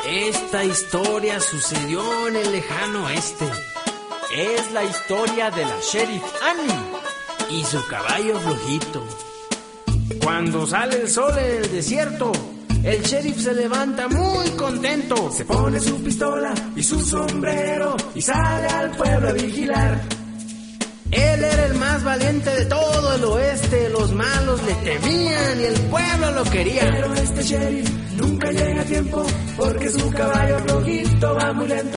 Esta historia sucedió en el lejano oeste. Es la historia de la Sheriff Annie y su caballo flojito. Cuando sale el sol en el desierto, el sheriff se levanta muy contento. Se pone su pistola y su sombrero y sale al pueblo a vigilar. Él era el más valiente de todo el oeste. Los malos le temían y el pueblo lo quería. Pero este sheriff nunca llega a tiempo porque su caballo flojito va muy lento.